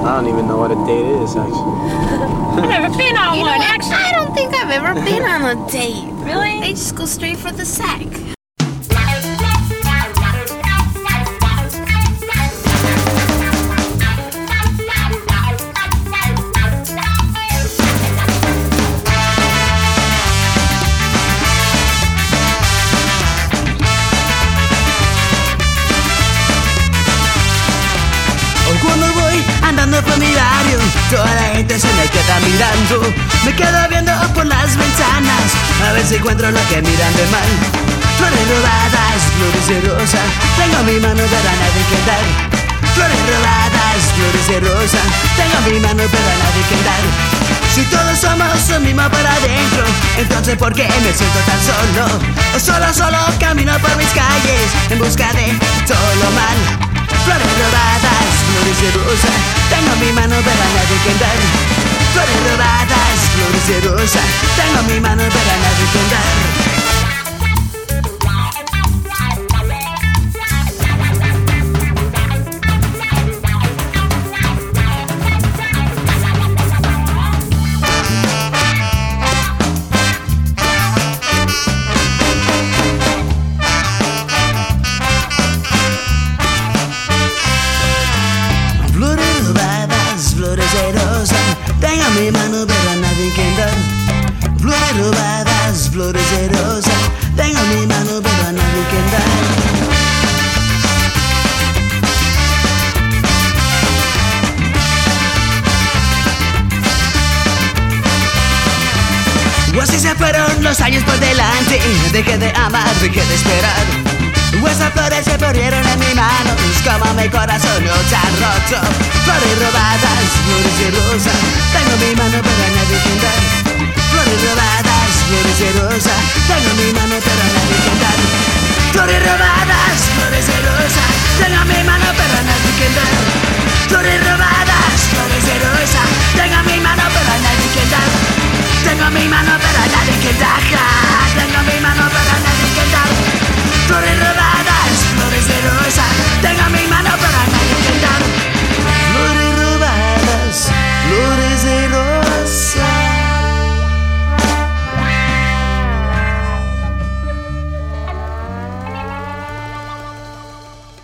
don't even know what a date is, actually. I've never been on one, actually. I don't think I've ever been on a date. Really? They just go straight for the sack. Cuando voy andando por mi barrio, toda la gente se me queda mirando. Me quedo viendo por las ventanas, a ver si encuentro lo que miran de mal. Flores robadas, flores de rosa, tengo mi mano pero a nadie que dar. Flores robadas, flores de rosa, tengo mi mano pero a nadie que dar. Si todos somos lo mismo para adentro, entonces ¿por qué me siento tan solo? Solo camino por mis calles en busca de todo lo mal. Flores robadas, flores de rosa, tengo mi mano pero a nadie que dar. Flores robadas, flores de rosa, tengo mi mano pero a nadie que dar. Tengo mi mano pero a nadie que dar. Flores robadas, flores de rosa, tengo mi mano pero a nadie que dar. O así se fueron los años por delante, dejé de amar, dejé de esperar. Esas flores se perdieron en mi mano, como mi corazón no se ha roto. Flores robadas, flores de rosa, tengo mi mano pero a nadie que dar. Flores robadas, flores de rosa, tengo mi mano pero a nadie que dar. Flores robadas, flores de rosa, tengo mi mano pero a nadie que dar. Flores robadas, flores de rosa, tengo mi mano pero a nadie que dar. Tengo mi mano pero a nadie que dar.